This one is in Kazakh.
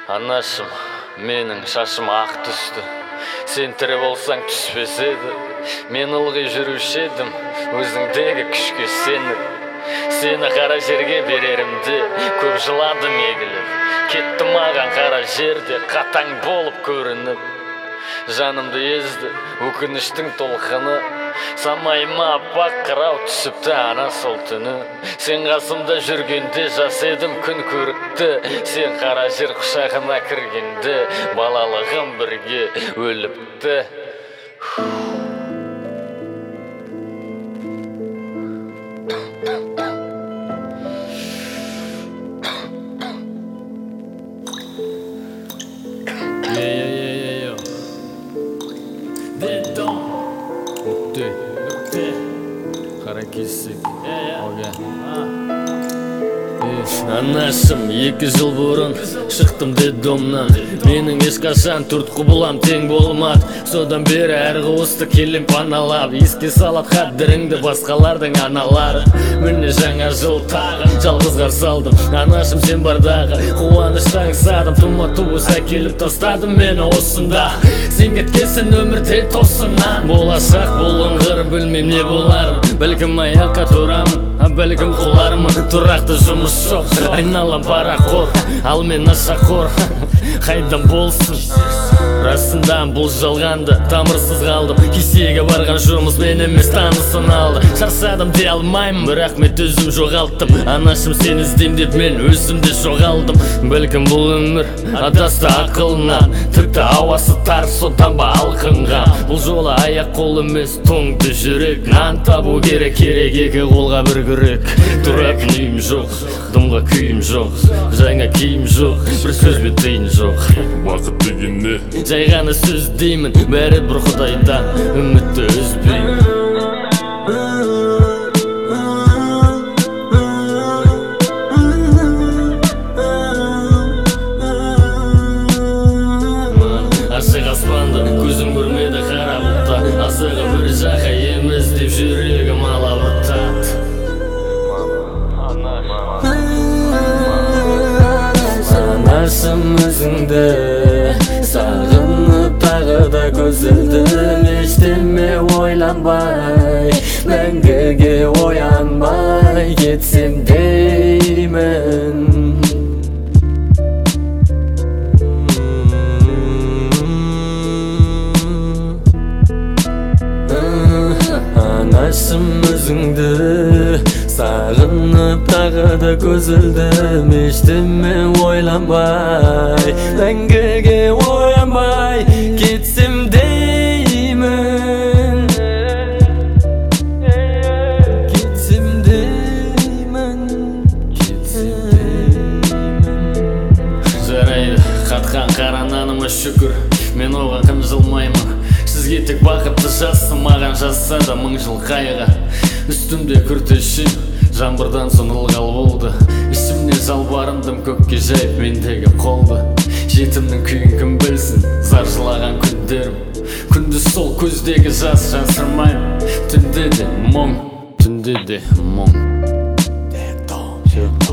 Анашым, менің шашым ақ түсті. Сен тірі болсаң түспес еді. Мен ылғи жүруші едім, өзіңдегі күшке сеніп. Сені қара жерге берерімде көп жыладым егіліп. Кетті маған қара жерде қатаң болып көрініп. Жанымды езді өкініштің толқыны, самайыма аппақ қырау түсіпті ана сол түні. Сен қасымда жүргенде жас едім күн көрікті. Сен қара жер құшағына кіргенде балалығым бірге өліпті. Қара кесек Анашым, 2 жыл бұрын шықтым детдомнан. Менің ешқашан төрт құбылам тең болмады. Содан бері әр қуысты келем паналап, еске салат қадіріңді басқалардың аналары. Міне жаңа жыл тағы жалғыз қарсы алдым. Анашым, сен бардағы қуаныштан аңсадым. Тума-туыс әкеліп тастадым мені осында. Сен кеткесін өмірде тосыннан. Болашақ болыңғыр білмем не боларым. Бәлкім аяққа тұрамын, бәлкім құлармын. Тұрақты жұмыс жоқ, айналам парақор, ал мен нашақор. Қайдан болсын, расында бұл жалғанды, тамырсыз қалдым. Кесеге барған жұмыс мен емес танысын алды. Шаршадым дей алмаймын, бірақ мен өзім жоғалттым. Анашым, сен іздейм деп мен өзімде жоғалдым. Бәлкім бұл өмір адасты ақылынан, тіпті ауасы тар, содан ба алқынған. Бұл жолы аяқ қол емес тоңды жүрек. Нан табу керек, керек 2 қолға 1 күрек. Тұратын үйім жоқ, дымға күйім жоқ, жаңа киім жоқ, бір сөзбен тиын жоқ. Уақыт деген не? Жай ғана сөз деймін, бәрі бір Құдайдан, үмітті үзбеймін. Ашық аспанды көзім көрмеді қара бұлтта, асығы бір жаққа емес деп жүрегім алабұртады. Анашым, өзіңді сағынып тағы да көз ілдім. Ештеме ойланбай, мәңгіге оянбай кетсем деймін. Анашым, өзіңді сағынып тағы да көз ілдім. Ештеме ойланбай, мәңгіге оянбай кетсем деймін. Кетсем деймін. Жарайды, қатқан қара наныма шүкір, мен оған қынжылмаймын. Сізге тек бақытты жазсын, маған жазса да 1000 жыл қайғы. Үстімде күртешім, жаңбырдан соң ылғал болды. Ішімнен жалбарындым көкке жайып мендегі қолды. Жетімнің күйін кім білсін, зар жылаған күндерім. Күндіз сол көздегі жас жасырмаймын. Түнде де мұң, түнде де мұң.